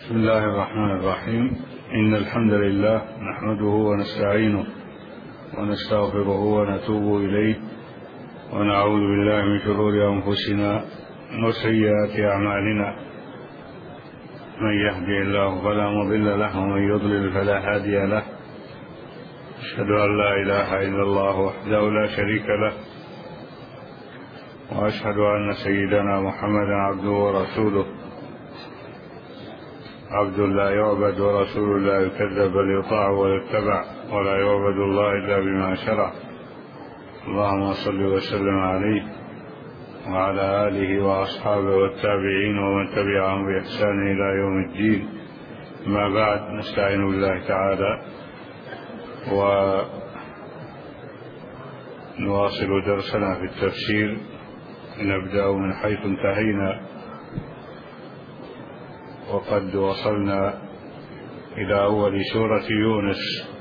بسم الله الرحمن الرحيم. إن الحمد لله نحمده ونستعينه ونستغفره ونتوب إليه ونعوذ بالله من شرور أنفسنا وسيئات أعمالنا. من يهدي الله فلا مضل له ومن يضلل فلا هادي له. أشهد أن لا إله إلا الله وحده لا شريك له، وأشهد أن سيدنا محمدا عبده ورسوله، عبد لا يعبد ورسول لا يكذب بل يطاع ويتبع، ولا يعبد الله إلا بما شرع. اللهم صل وسلم عليه وعلى آله وأصحابه والتابعين ومن تبعهم بإحسان إلى يوم الدين. ما بعد، نستعين بالله تعالى ونواصل درسنا في التفسير. نبدأ من حيث انتهينا، وقد وصلنا إلى أول سورة يونس،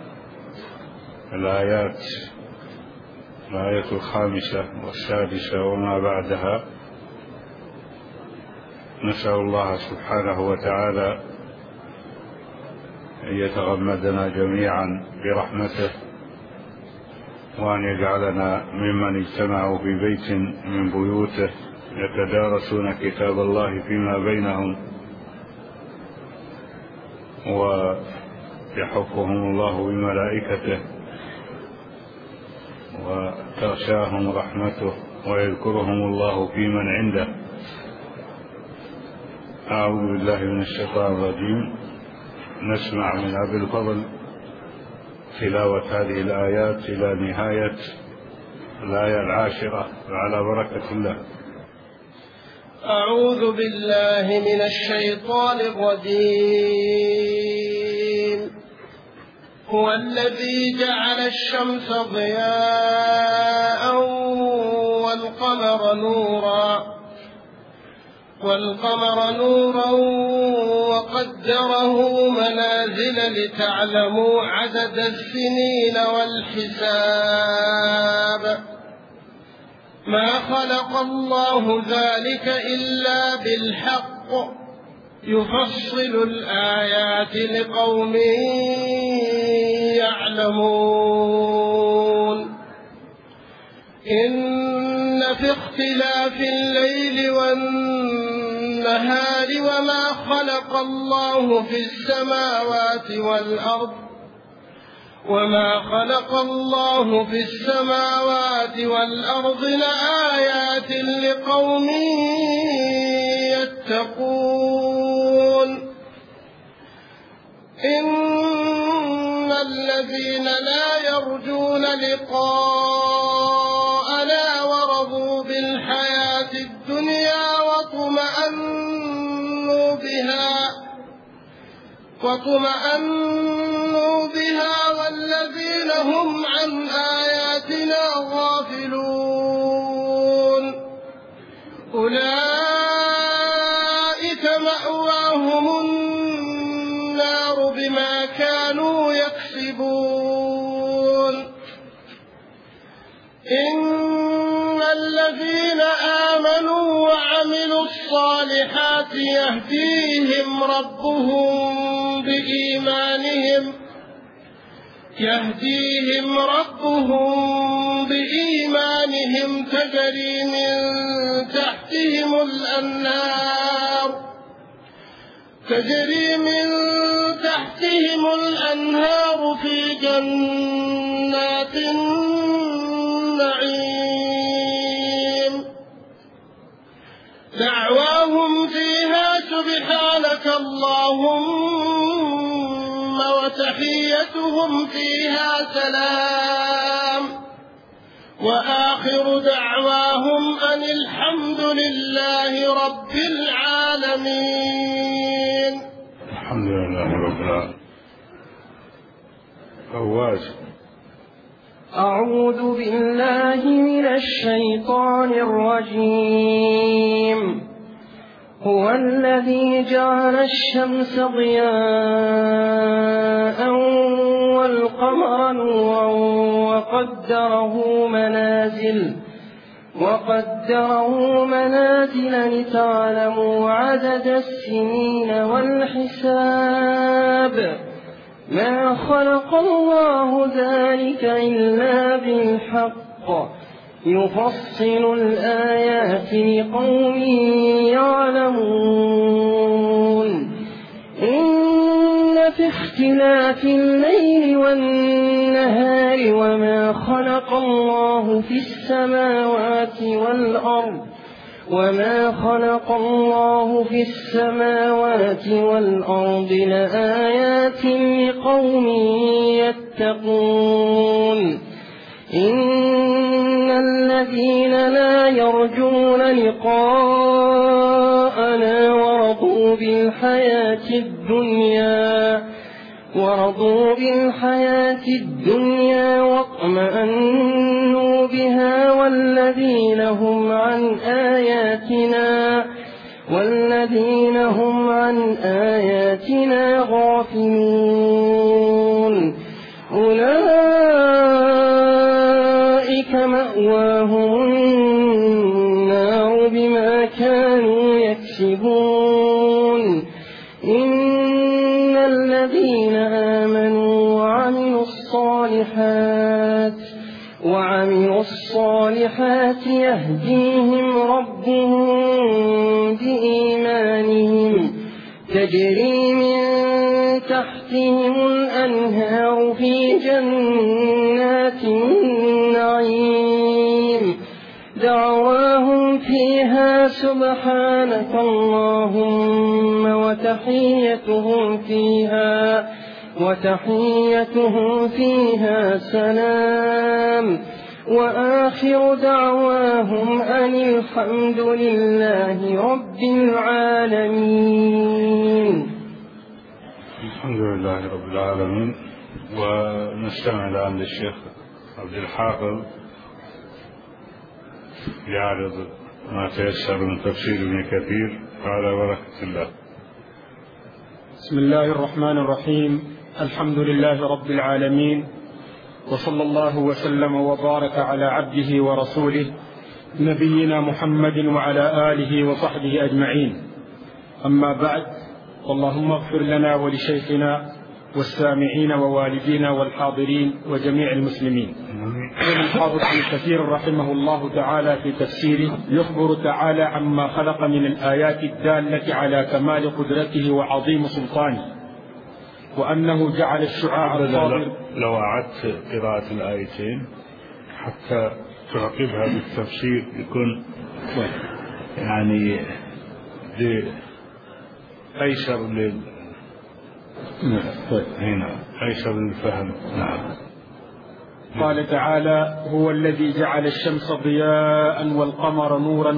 الآية 5 و6 وما بعدها. نسأل الله سبحانه وتعالى أن يتغمدنا جميعا برحمته، وأن يجعلنا ممن اجتمعوا في بيت من بيوته يتدارسون كتاب الله فيما بينهم ويحفهم الله بملائكته وتغشاهم رحمته ويذكرهم الله في من عنده. أعوذ بالله من الشيطان الرجيم. نسمع من أبي الفضل تلاوة هذه الآيات إلى نهاية الآية 10 على بركة الله. أعوذ بالله من الشيطان الرجيم. هو الذي جعل الشمس ضياء والقمر نورا وقدره منازل لتعلموا عدد السنين والحساب. ما خلق الله ذلك إلا بالحق، يفصل الآيات لقوم يعلمون. إن في اختلاف الليل والنهار وما خلق الله في السماوات والأرض لآيات لقوم يتقون. إن الذين لا يرجون لقاءنا ورضوا بالحياة الدنيا واطمأنوا بها والذين هم عن آياتنا غافلون أولئك مأواهم النار بما كانوا يكسبون. إن الذين آمنوا وعملوا الصالحات يهديهم ربهم بإيمانهم تجري من تحتهم الأنهار في جنات النعيم. دعواهم فيها سبحانك اللهم وتحيتهم فيها سلام، وآخر دعواهم أن الحمد لله رب العالمين. الحمد لله رب العالمين. فواز. أعوذ بالله من الشيطان الرجيم. هو الذي جعل الشمس ضياء والقمر نورا وقدره منازل لتعلموا عدد السنين والحساب ما خلق الله ذلك إلا بالحق يفصل الآيات لقوم يعلمون إن في اختلاف الليل والنهار وما خلق الله في السماوات والأرض لآيات لقوم يتقون إن الذين لا يرجون لقاءنا ورضوا بالحياة الدنيا واطمأنوا بها والذين هم عن آياتنا غافلون أولئك مأواهم النار بما كانوا يكسبون إن الذين آمنوا وعملوا الصالحات يهديهم ربهم بإيمانهم تجري من تحتهم الأنهار في جنات النعيم دعواهم فيها سبحانك اللهم وتحيتهم فيها سلام وآخر دعواهم أن الحمد لله رب العالمين. الحمد لله رب العالمين. ونستمع الآن للشيخ عبد الحافظ يعرض ما تيسر من تفسير ابن كثير على بركة الله. بسم الله الرحمن الرحيم. الحمد لله رب العالمين، وصلى الله وسلم وبارك على عبده ورسوله نبينا محمد وعلى آله وصحبه أجمعين. أما بعد، اللهم اغفر لنا ولشيخنا والسامعين ووالدينا والحاضرين وجميع المسلمين. قال الحافظ ابن كثير رحمه الله تعالى في تفسيره: يخبر تعالى عما خلق من الآيات الدالة على كمال قدرته وعظيم سلطانه، وأنه جعل الشعاع الصادر. لو أعدت قراءة الآيتين حتى تعقبها بالتفسير يكون يعني أيسر أيسر للفهم. نعم. قال تعالى: هو الذي جعل الشمس ضياء والقمر نورا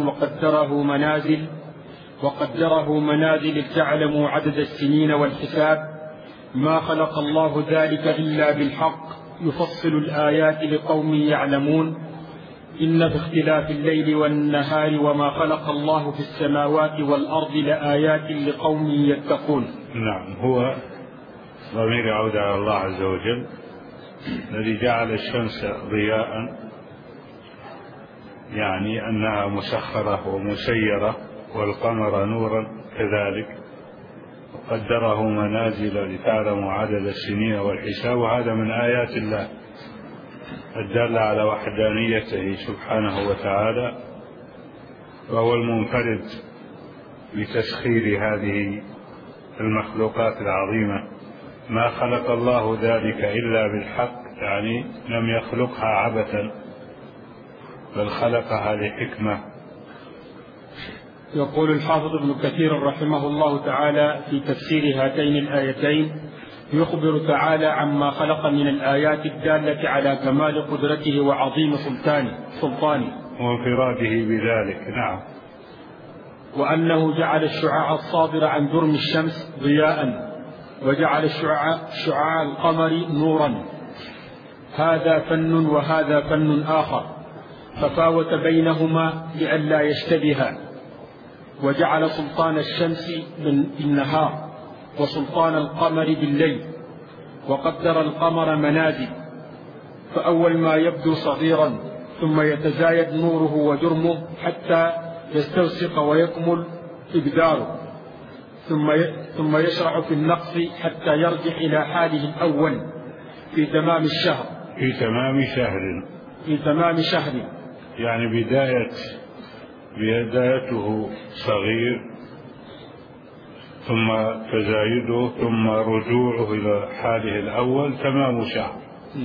وقدره منازل لتعلموا عدد السنين والحساب ما خلق الله ذلك إلا بالحق يفصل الآيات لقوم يعلمون إن في اختلاف الليل والنهار وما خلق الله في السماوات والأرض لآيات لقوم يتقون. نعم. هو ضمير يعود على الله عز وجل الذي جعل الشمس ضياء، يعني أنها مسخرة ومسيرة، والقمر نورا كذلك، وقدره منازل لتعلموا عدد السنين والحساب. وهذا من آيات الله الدالة على وحدانيته سبحانه وتعالى، وهو المنفرد بتسخير هذه المخلوقات العظيمة. ما خلق الله ذلك إلا بالحق، يعني لم يخلقها عبثا بل خلقها لحكمة. يقول الحافظ ابن كثير رحمه الله تعالى في تفسير هاتين الآيتين: يخبر تعالى عما خلق من الآيات الدالة على كمال قدرته وعظيم سلطانه وانفراده بذلك. نعم. وأنه جعل الشعاع الصادر عن جرم الشمس ضياء، وجعل شعاع القمر نورا. هذا فن وهذا فن آخر، ففاوت بينهما لئلا يشتبها. وجعل سلطان الشمس بالنهار وسلطان القمر بالليل، وقدر القمر منازل، فأول ما يبدو صغيرا ثم يتزايد نوره وجرمه حتى يستوثق ويكمل إبداره، ثم يشرع في النقص حتى يرجع إلى حاله الأول في تمام الشهر. في تمام شهر يعني بدايته صغير، ثم تزايده، ثم رجوعه إلى حاله الأول تمام شهر.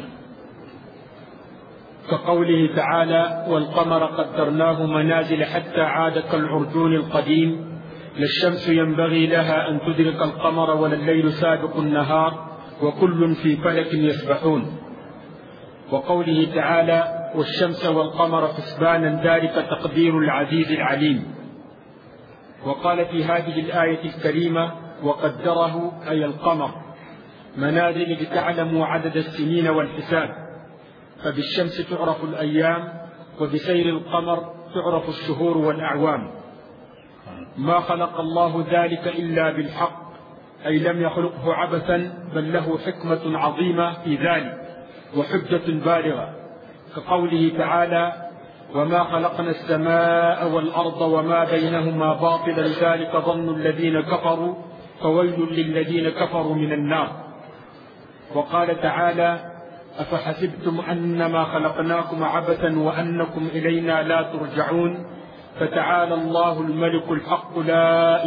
كقوله تعالى: والقمر قدرناه منازل حتى عاد كالعرجون القديم، لا الشمس ينبغي لها أن تدرك القمر ولا الليل سابق النهار وكل في فلك يسبحون. وقوله تعالى: والشمس والقمر حسبانا ذلك تقدير العزيز العليم. وقال في هذه الآية الكريمة: وقدره أي القمر منازل لتعلموا عدد السنين والحساب، فبالشمس تعرف الأيام وبسير القمر تعرف الشهور والأعوام. ما خلق الله ذلك إلا بالحق، أي لم يخلقه عبثا، بل له حكمة عظيمة في ذلك وحجة بالغة، كقوله تعالى: وما خلقنا السماء والأرض وما بينهما باطلا ذلك ظن الذين كفروا فويل للذين كفروا من النار. وقال تعالى: أفحسبتم أنما خلقناكم عبثا وأنكم إلينا لا ترجعون، فتعالى الله الملك الحق لا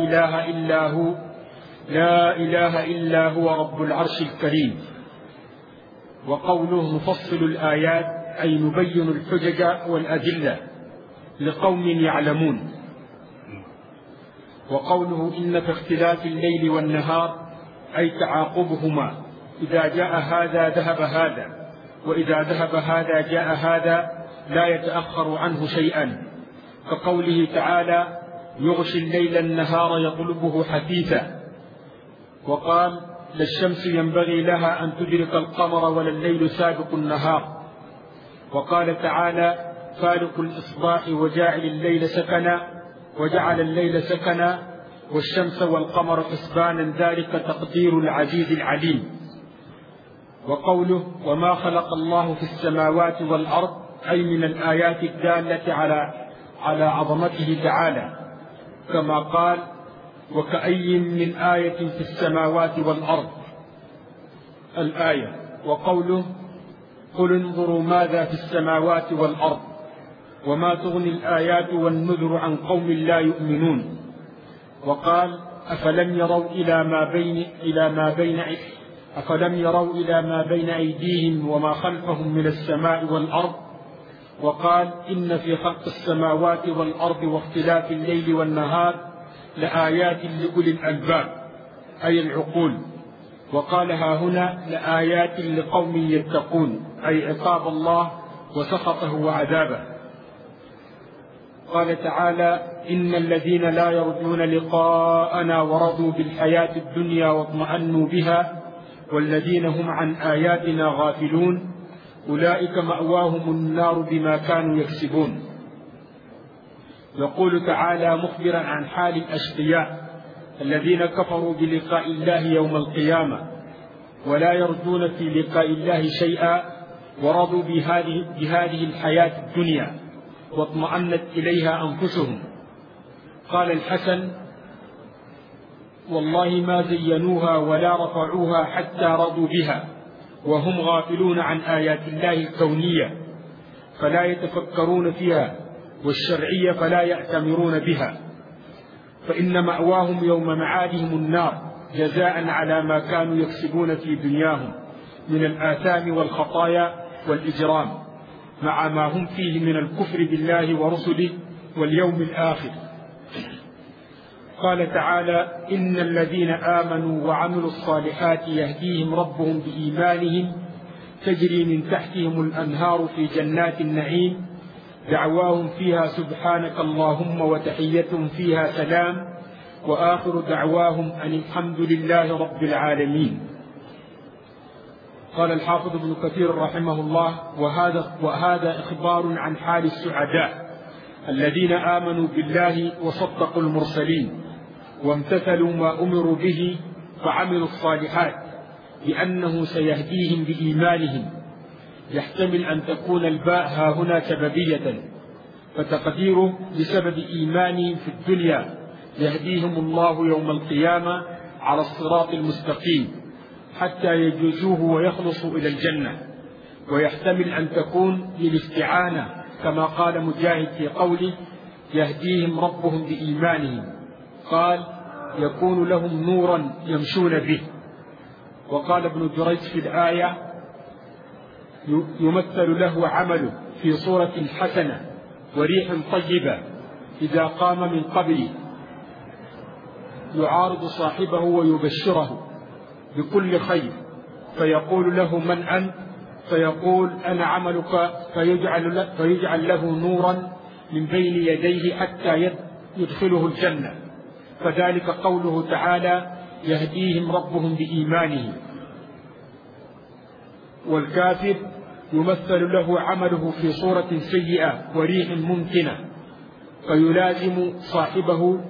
إله إلا هو رب العرش الكريم. وقوله: نفصل الآيات أي نبين الحجج والأدلة لقوم يعلمون. وقوله: إن في اختلاف الليل والنهار أي تعاقبهما، إذا جاء هذا ذهب هذا، وإذا ذهب هذا جاء هذا، لا يتأخر عنه شيئا، كقوله تعالى: يغشي الليل النهار يطلبه حثيثا. وقال: لا الشمس ينبغي لها أن تدرك القمر ولا الليل سابق النهار. وقال تعالى: فالق الإصباح وجعل الليل سكنا والشمس والقمر حسبانا ذلك تقدير العزيز العليم. وقوله: وما خلق الله في السماوات والأرض أي من الآيات الدالة على عظمته تعالى، كما قال: وكأي من آية في السماوات والأرض الآية. وقوله: قل انظروا ماذا في السماوات والأرض وما تغني الآيات والنذر عن قوم لا يؤمنون. وقال: أفلم يروا إلى ما بين أيديهم وما خلفهم من السماء والأرض. وقال: إن في خلق السماوات والأرض واختلاف الليل والنهار لآيات لأولي الألباب أي العقول. وقال: ها هنا لآيات لقوم يتقون أي عقاب الله وسخطه وعذابه. قال تعالى: إن الذين لا يرجون لقاءنا ورضوا بالحياة الدنيا واطمأنوا بها والذين هم عن آياتنا غافلون أولئك مأواهم النار بما كانوا يكسبون. يقول تعالى مخبرا عن حال الأشقياء الذين كفروا بلقاء الله يوم القيامة ولا يرجون في لقاء الله شيئا ورضوا بهذه الحياة الدنيا واطمأنت إليها أنفسهم. قال الحسن: والله ما زينوها ولا رفعوها حتى رضوا بها وهم غافلون عن آيات الله الكونية فلا يتفكرون فيها والشرعية فلا يأتمرون بها، فإن مأواهم يوم معادهم النار جزاء على ما كانوا يكسبون في دنياهم من الآثام والخطايا والإجرام مع ما هم فيه من الكفر بالله ورسله واليوم الآخر. قال تعالى: إن الذين آمنوا وعملوا الصالحات يهديهم ربهم بإيمانهم تجري من تحتهم الأنهار في جنات النعيم دعواهم فيها سبحانك اللهم وتحيتهم فيها سلام وآخر دعواهم أن الحمد لله رب العالمين. قال الحافظ ابن كثير رحمه الله: وهذا إخبار عن حال السعداء الذين آمنوا بالله وصدقوا المرسلين وامتثلوا ما أمروا به فعملوا الصالحات، لأنه سيهديهم بإيمانهم، يحتمل أن تكون الباء ها هنا سببية، فتقديره بسبب إيمانهم في الدنيا يهديهم الله يوم القيامة على الصراط المستقيم حتى يجوزوه ويخلصوا إلى الجنة. ويحتمل أن تكون للاستعانة كما قال مجاهد في قوله يهديهم ربهم بإيمانهم، قال يكون لهم نورا يمشون به. وقال ابن جريج في الآية يمثل له عمله في صورة حسنة وريح طيبة إذا قام من قبله يعارض صاحبه ويبشره بكل خير، فيقول له من أنت؟ فيقول أنا عملك، فيجعل له نورا من بين يديه حتى يدخله الجنة. فذلك قوله تعالى يهديهم ربهم بإيمانهم. والكافر يمثل له عمله في صورة سيئة وريح ممكنة، فيلازم صاحبه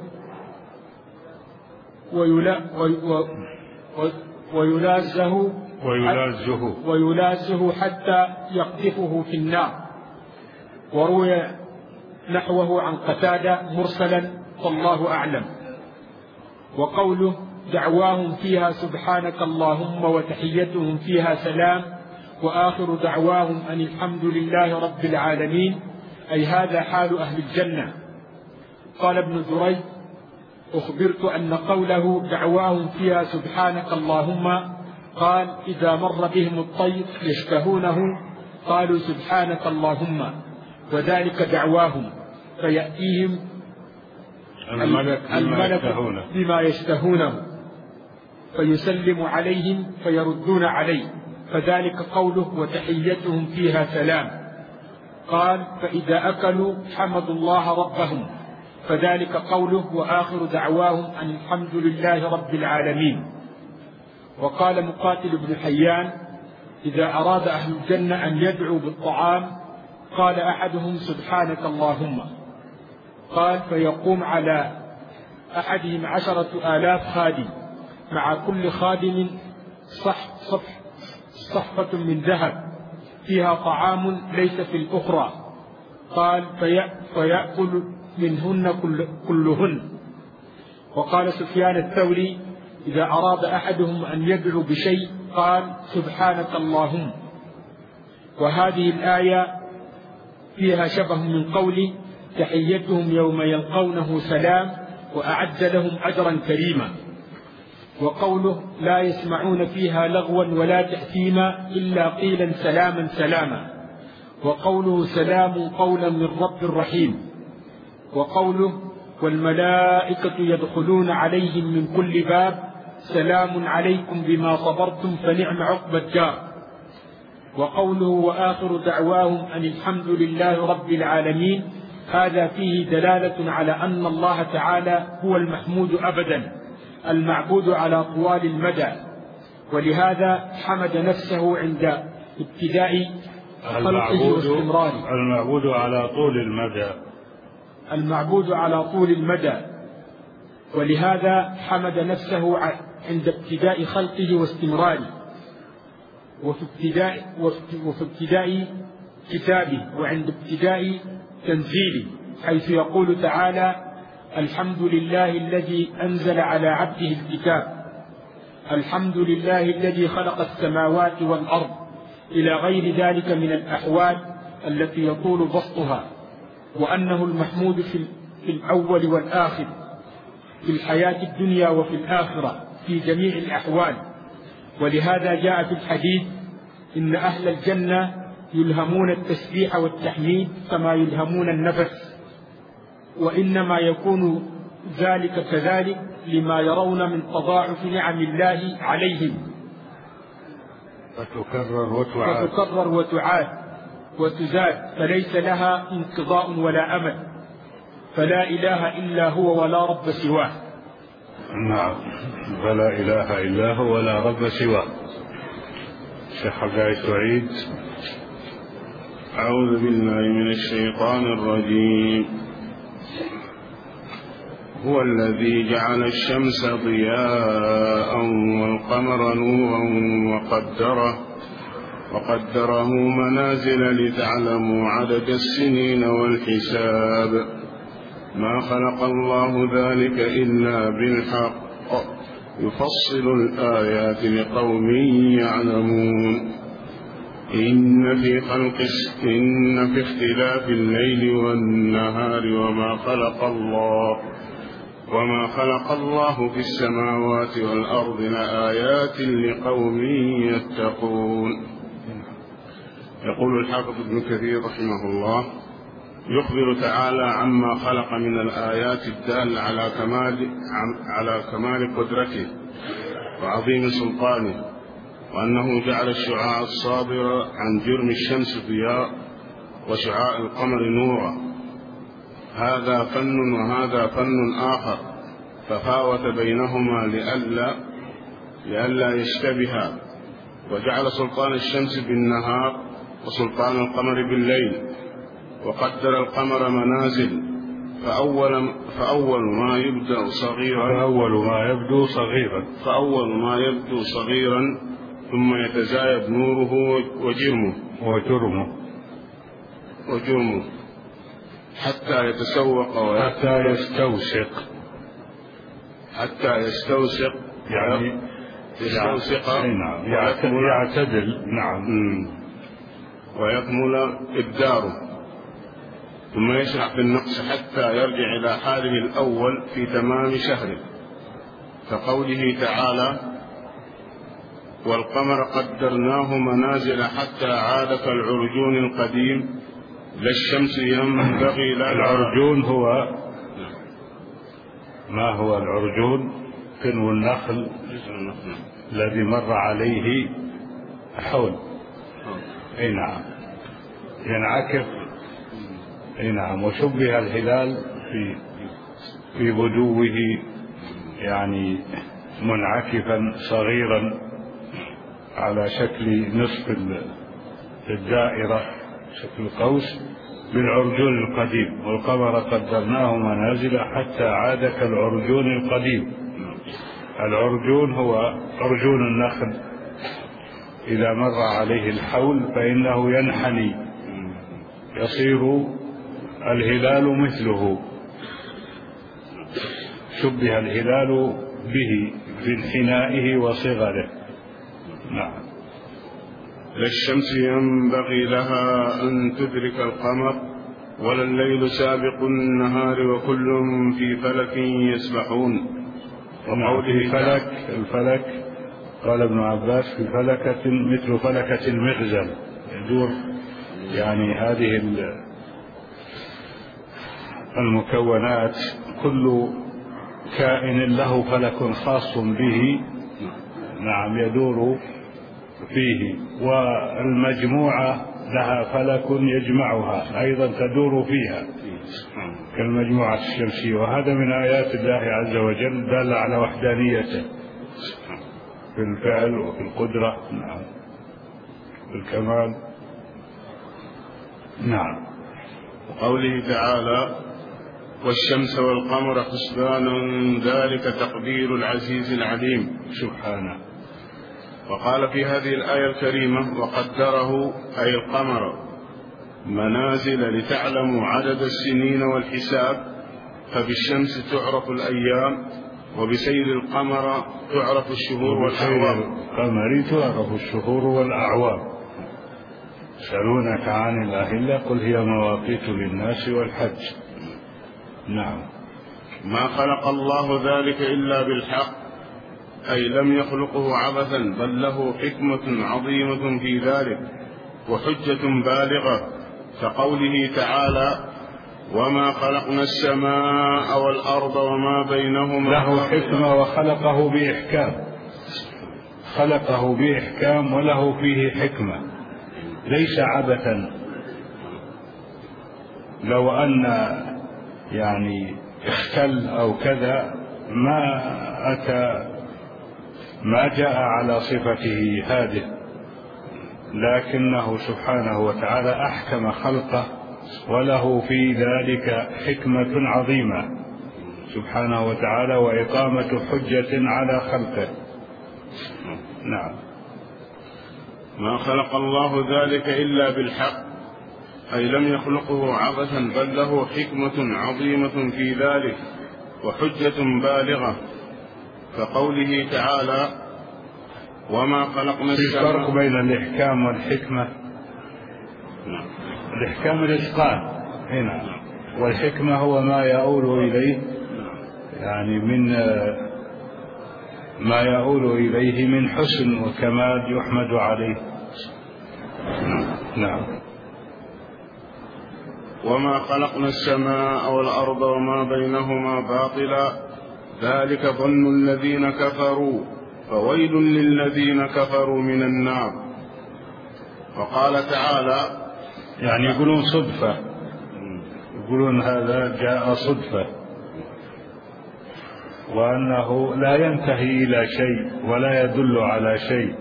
ويلازه حتى يقذفه في النار. وروي نحوه عن قتادة مرسلا والله أعلم. وقوله دعواهم فيها سبحانك اللهم وتحيتهم فيها سلام وآخر دعواهم أن الحمد لله رب العالمين، أي هذا حال أهل الجنة. قال ابن جريج أخبرت أن قوله دعواهم فيها سبحانك اللهم قال إذا مر بهم الطير يشتهونه قالوا سبحانك اللهم، وذلك دعواهم، فيأتيهم الملك بما يشتهونه فيسلم عليهم فيردون عليه، فذلك قوله وتحيتهم فيها سلام. قال فإذا أكلوا حمدوا الله ربهم، فذلك قوله وآخر دعواهم أن الحمد لله رب العالمين. وقال مقاتل بن حيان إذا أراد أهل الجنة أن يدعوا بالطعام قال أحدهم سبحانك اللهم، قال فيقوم على أحدهم 10,000 خادم، مع كل خادم صحفة من ذهب فيها طعام ليس في الأخرى، قال فيأكل منهن كلهن. وقال سفيان الثوري إذا أراد أحدهم أن يدعو بشيء قال سبحانك اللهم. وهذه الآية فيها شبه من قوله تحيتهم يوم يلقونه سلام وأعد لهم أجرا كريما. وقوله لا يسمعون فيها لغوا ولا تأثيما إلا قيلا سلاما سلاما. وقوله سلام قولا من رب رحيم. وقوله والملائكة يدخلون عليهم من كل باب سلام عليكم بما صبرتم فنعم عقبى الدار. وقوله وآخر دعواهم أن الحمد لله رب العالمين، هذا فيه دلالة على أن الله تعالى هو المحمود أبدا المعبود على طوال المدى، ولهذا حمد نفسه عند ابتداء خلقه واستمراره. المعبود على طول المدى، المعبود على طول المدى، ولهذا حمد نفسه عند ابتداء خلقه واستمراره، وفي ابتداء كتابه، وعند ابتداء تنزيله، حيث يقول تعالى الحمد لله الذي أنزل على عبده الكتاب، الحمد لله الذي خلق السماوات والأرض، إلى غير ذلك من الأحوال التي يطول بسطها، وأنه المحمود في الأول والآخر، في الحياة الدنيا وفي الآخرة، في جميع الأحوال. ولهذا جاء في الحديث إن أهل الجنة يلهمون التسبيح والتحميد كما يلهمون النفس، وإنما يكون ذلك كذلك لما يرون من تضاعف نعم الله عليهم، فتكرر وتعاد وتزاد، فليس لها انقضاء ولا أمد، فلا إله إلا هو ولا رب سواه. نعم، فلا إله إلا هو ولا رب سواه. شيخ عبد الله سعيد. أعوذ بالله من الشيطان الرجيم. هو الذي جعل الشمس ضياء والقمر نورا وقدره منازل لتعلموا عدد السنين والحساب. ما خلق الله ذلك إلا بالحق يفصل الآيات لقوم يعلمون. إن في اختلاف الليل والنهار وما خلق الله في السماوات والأرض لآيات لقوم يتقون. يقول الحافظ ابن كثير رحمه الله: يخبر تعالى عما خلق من الآيات الدالة على كمال قدرته وعظيم سلطانه، وأنه جعل الشعاع الصادر عن جرم الشمس ضياء وشعاع القمر نورا. هذا فن وهذا فن آخر، ففاوت بينهما لئلا يشتبها. وجعل سلطان الشمس بالنهار وسلطان القمر بالليل، وقدر القمر منازل، فأول ما يبدو صغيرا ثم يتزايد نوره وجرمه حتى يستوسق يعني يعتدل. نعم. ويكمل إبداره، ثم يشرع في النقص حتى يرجع إلى حاله الأول في تمام شهره، كقوله تعالى: والقمر قدرناه منازل حتى عاد كالعرجون القديم لا الشمس ينبغي لها. العرجون هو ما هو العرجون؟ كنو النخل الذي مر عليه حول. اي نعم، ينعكف. اي نعم. وشبه الهلال في بدوه يعني منعكفا صغيرا على شكل نصف الدائرة، شكل قوس، بالعرجون القديم. والقمر قدرناه منازل حتى عاد كالعرجون القديم. العرجون هو عرجون النخل، إذا مر عليه الحول فإنه ينحني، يصير الهلال مثله. شبه الهلال به بانحنائه وصغره. نعم. لا الشمس ينبغي لها أن تدرك القمر ولا الليل سابق النهار وكل في فلك يسبحون. وقوله الفلك قال ابن عباس في فلكة مثل فلكة المغزل، يدور يعني هذه المكونات، كل كائن له فلك خاص به. نعم، يدور فيه، والمجموعة لها فلك يجمعها أيضا تدور فيها كالمجموعة الشمسية. وهذا من آيات الله عز وجل دل على وحدانيته في الفعل وفي القدرة. نعم، في الكمال. نعم. وقوله تعالى: والشمس والقمر حسبان ذلك تقدير العزيز العليم. سبحانه. وقال في هذه الآية الكريمة: وقدره أي القمر منازل لتعلموا عدد السنين والحساب، فبالشمس تعرف الأيام، وبسير القمر تعرف الشهور والأعوام. القمر تعرف الشهور والأعوام. يسألونك عن الأهلة قل هي مواقيت للناس والحج. نعم. ما خلق الله ذلك إلا بالحق، أي لم يخلقه عبثا، بل له حكمة عظيمة في ذلك وحجة بالغة، كقوله تعالى: وما خلقنا السماء والأرض وما بينهما. له حكمة وخلقه بإحكام، خلقه بإحكام وله فيه حكمة، ليس عبثا. لو أن يعني اختل أو كذا ما جاء على صفته هذه، لكنه سبحانه وتعالى أحكم خلقه وله في ذلك حكمة عظيمة سبحانه وتعالى، وإقامة حجة على خلقه. نعم. ما خلق الله ذلك إلا بالحق، أي لم يخلقه عبثا، بل له حكمة عظيمة في ذلك وحجة بالغة، كقوله تعالى: وما خلقنا السماء. في فرق بين الإحكام والحكمة. الإحكام الإتقان هنا، والحكمة هو ما يؤول إليه، يعني من ما يؤول إليه من حسن وكمال يحمد عليه. نعم. وما خلقنا السماء والأرض وما بينهما باطلا، ذلك ظن الذين كفروا، فويل للذين كفروا من النار. وقال تعالى، يعني يقولون صدفة، يقولون هذا جاء صدفة، وأنه لا ينتهي إلى شيء ولا يدل على شيء.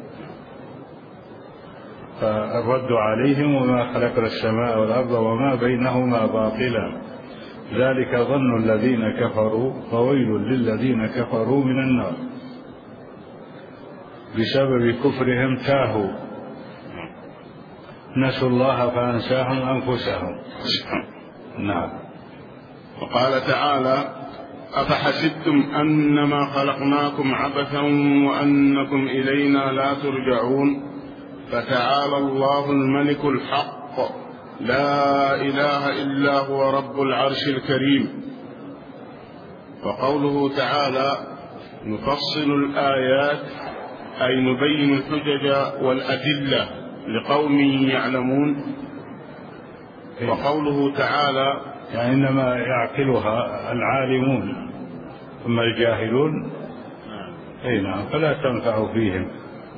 فالرد عليهم: وما خلقنا السماء والأرض وما بينهما باطلا، ذلك ظن الذين كفروا، فويل للذين كفروا من النار. بسبب كفرهم تاهوا، نسوا الله فأنساهم أنفسهم. نعم. وقال تعالى: أفحسبتم أنما خلقناكم عبثا وأنكم إلينا لا ترجعون، فتعالى الله الملك الحق، لا إله إلا هو رب العرش الكريم. وقوله تعالى: نفصل الآيات، أي نبين الحجج والأدلة لقوم يعلمون. وقوله تعالى: يعني إنما يعقلها العالمون، ثم الجاهلون نعم فلا تنفع فيهم.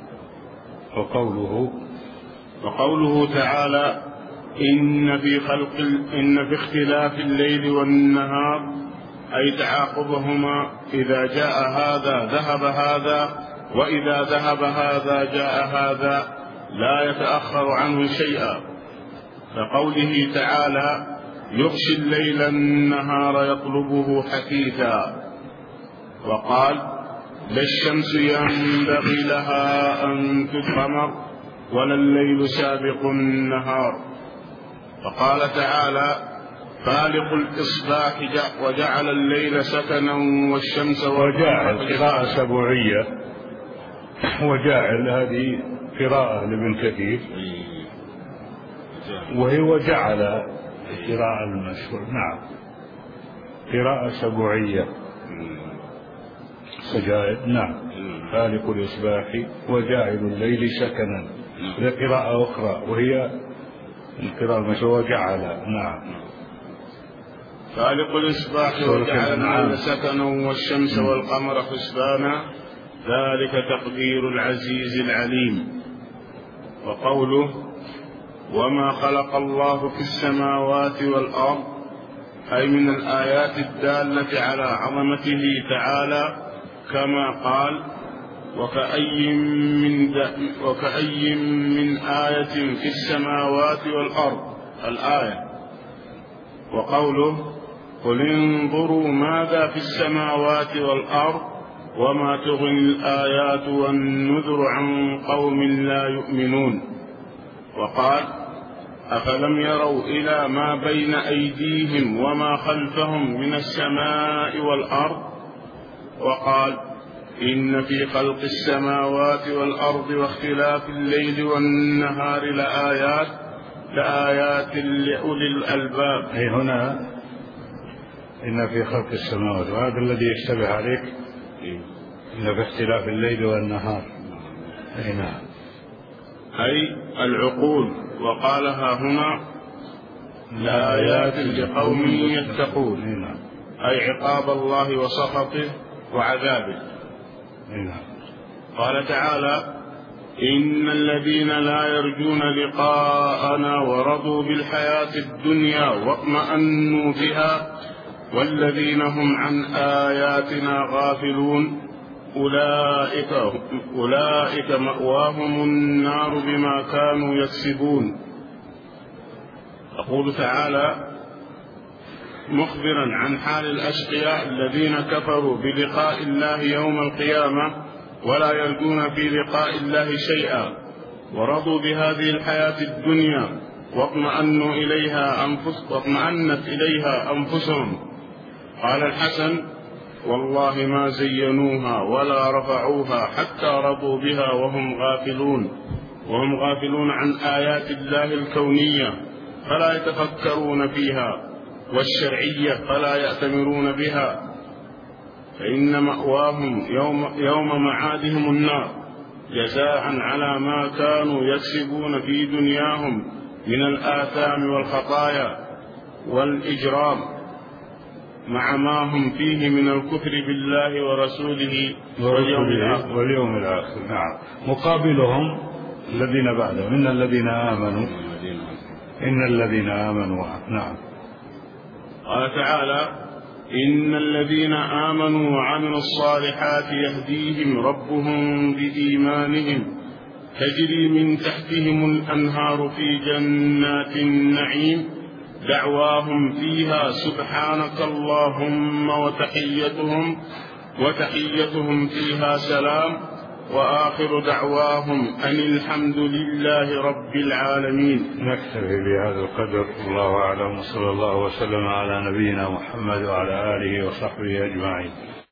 وقوله تعالى: إن في اختلاف الليل والنهار، أي تعاقبهما، إذا جاء هذا ذهب هذا، وإذا ذهب هذا جاء هذا، لا يتأخر عنه شيئا. كقوله تعالى: يغشي الليل النهار يطلبه حثيثا. وقال: لا الشمس ينبغي لها أن تدخمر ولا الليل سابق النهار. وقال تعالى: فالق الإصباح وجعل الليل سكنا والشمس وجاعل قراءة سبوعية، وجاعل هذه قراءة لابن كثير، وهي وجعل قراءة المشهور. نعم، قراءة سبوعية سجائد. نعم، فالق الإصباح وجاعل الليل سكنا، لقراءة أخرى وهي القراءة المشهورة وجعل. نعم، فالق الإصباح وجعل الليل سكنا والشمس والقمر حسبانا، ذلك تقدير العزيز العليم. وقوله: وما خلق الله في السماوات والأرض، أي من الآيات الدالة على عظمته تعالى، كما قال: وكأي من آية في السماوات والأرض، الآية. وقوله: قل انظروا ماذا في السماوات والأرض وما تغني الآيات والنذر عن قوم لا يؤمنون. وقال: أفلم يروا إلى ما بين أيديهم وما خلفهم من السماء والأرض. وقال: إن في خلق السماوات والأرض واختلاف الليل والنهار لآيات لأولي الألباب. أي هنا إن في خلق السماوات، وهذا الذي يشتبه عليك، إن في اختلاف الليل والنهار. أي نعم، أي العقول. وقالها هنا: لآيات لقوم يتقون، أي عقاب الله وسخطه وعذابه. قال تعالى: إن الذين لا يرجون لقاءنا ورضوا بالحياة الدنيا واطمأنوا بها والذين هم عن آياتنا غافلون أولئك مأواهم النار بما كانوا يكسبون. يقول تعالى مخبرا عن حال الأشقياء الذين كفروا بلقاء الله يوم القيامة ولا يرجون في لقاء الله شيئا، ورضوا بهذه الحياة الدنيا واطمأنت إليها أنفسهم. قال الحسن: والله ما زينوها ولا رفعوها حتى رضوا بها وهم غافلون عن آيات الله الكونية فلا يتفكرون فيها، والشرعية فلا يأتمرون بها، فإن مأواهم يوم معادهم النار جزاء على ما كانوا يكسبون في دنياهم من الآثام والخطايا والإجرام، مع ما هم فيه من الكفر بالله ورسوله واليوم الآخر. نعم. مقابلهم الذين بعدهم: إن الذين آمنوا. نعم. قال تعالى: إن الذين آمنوا وعملوا الصالحات يهديهم ربهم بإيمانهم تجري من تحتهم الأنهار في جنات النعيم دعواهم فيها سبحانك اللهم وتحيتهم فيها سلام وآخر دعواهم أن الحمد لله رب العالمين. نكتفي بهذا القدر، الله أعلم، وصلى الله وسلم على نبينا محمد وعلى آله وصحبه أجمعين.